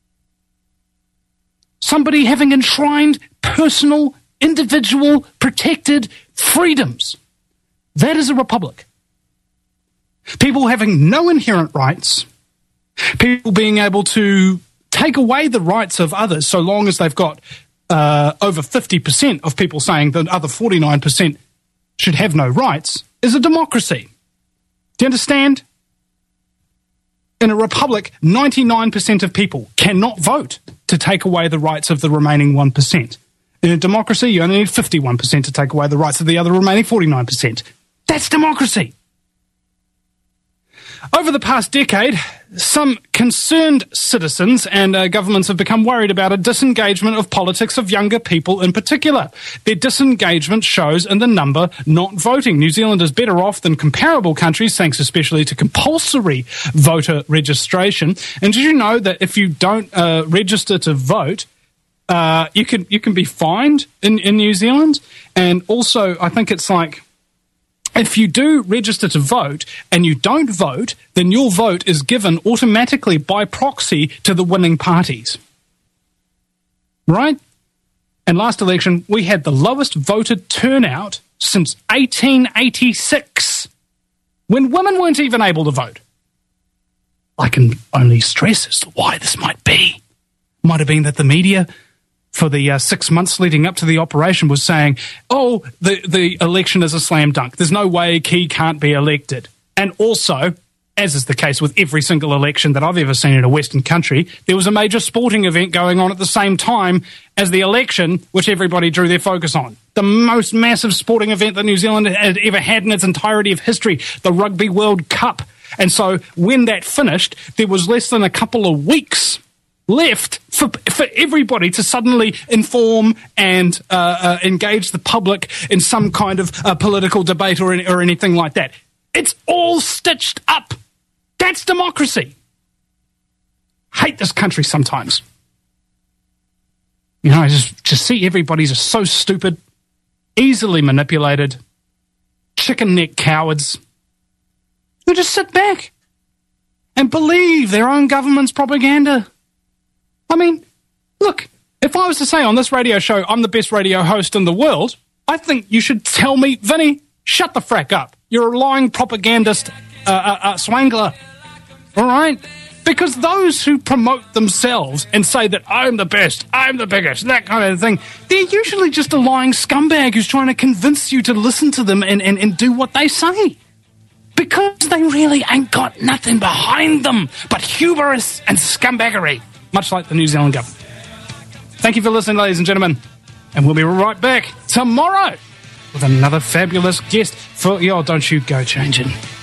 Somebody having enshrined personal, individual, protected freedoms. That is a republic. People having no inherent rights, people being able to take away the rights of others so long as they've got uh, over fifty percent of people saying that other forty-nine percent should have no rights, is a democracy. Do you understand? In a republic, ninety-nine percent of people cannot vote to take away the rights of the remaining one percent. In a democracy, you only need fifty-one percent to take away the rights of the other remaining forty-nine percent. That's democracy. Over the past decade, some concerned citizens and uh, governments have become worried about a disengagement of politics of younger people in particular. Their disengagement shows in the number not voting. New Zealand is better off than comparable countries, thanks especially to compulsory voter registration. And did you know that if you don't uh, register to vote, uh, you can you can be fined in, in New Zealand? And also, I think it's like, if you do register to vote and you don't vote, then your vote is given automatically by proxy to the winning parties. Right? And last election, we had the lowest voter turnout since eighteen eighty-six, when women weren't even able to vote. I can only stress as to why this might be. Might have been that the media, for the uh, six months leading up to the operation, was saying, oh, the, the election is a slam dunk. There's no way Key can't be elected. And also, as is the case with every single election that I've ever seen in a Western country, there was a major sporting event going on at the same time as the election, which everybody drew their focus on. The most massive sporting event that New Zealand had ever had in its entirety of history, the Rugby World Cup. And so when that finished, there was less than a couple of weeks left for for everybody to suddenly inform and uh, uh, engage the public in some kind of uh, political debate or, or anything like that. It's all stitched up. That's democracy. Hate this country sometimes. You know, I just, just see everybody just so stupid, easily manipulated, chicken neck cowards who just sit back and believe their own government's propaganda. I mean, look, if I was to say on this radio show, I'm the best radio host in the world, I think you should tell me, Vinny, shut the frack up. You're a lying propagandist, uh, uh, uh, swangler. All right? Because those who promote themselves and say that I'm the best, I'm the biggest, that kind of thing, they're usually just a lying scumbag who's trying to convince you to listen to them and, and, and do what they say. Because they really ain't got nothing behind them but hubris and scumbaggery, much like the New Zealand government. Thank you for listening, ladies and gentlemen, and we'll be right back tomorrow with another fabulous guest for... Yo, don't you go changing.